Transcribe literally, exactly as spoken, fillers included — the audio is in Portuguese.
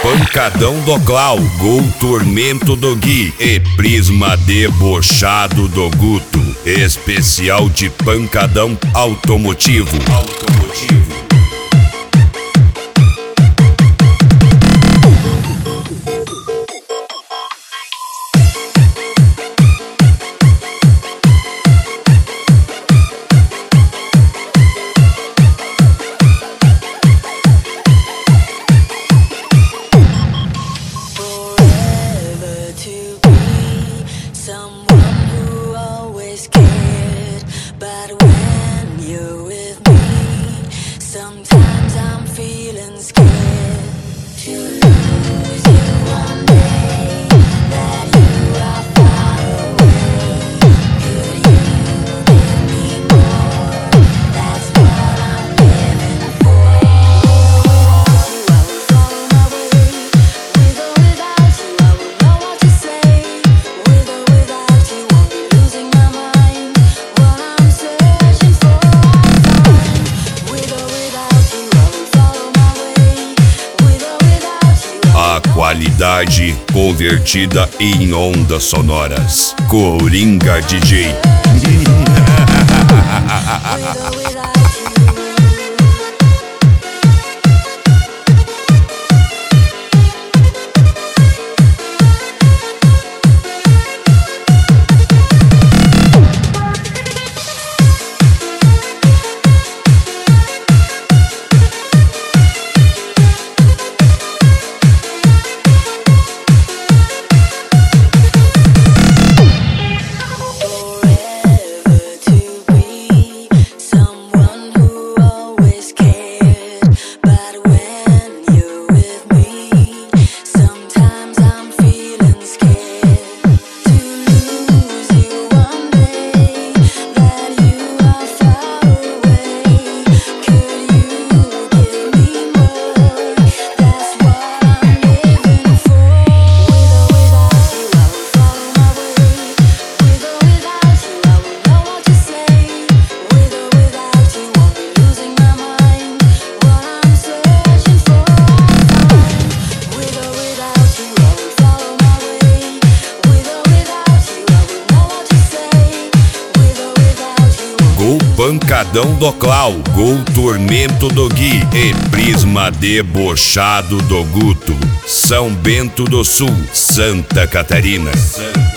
pancadão do Clau, gol tormento do Gui e prisma debochado do Guto. Especial de pancadão automotivo. Automotivo. Sometimes I'm feeling scared to lose you one day, that you are far away. Could you give me more? That's what I'm living for. With or without you, I will follow my way. With or without you, I will know what to say. With or without you, won't be losing my mind. What I'm searching for, I'll find. With or without you, I will follow my way. With or without you, A qualidade convertida em ondas sonoras. Coringa D J. with or without you. Pancadão do Clau, gol tormento do Gui e prisma debochado do Guto. São Bento do Sul, Santa Catarina. Santa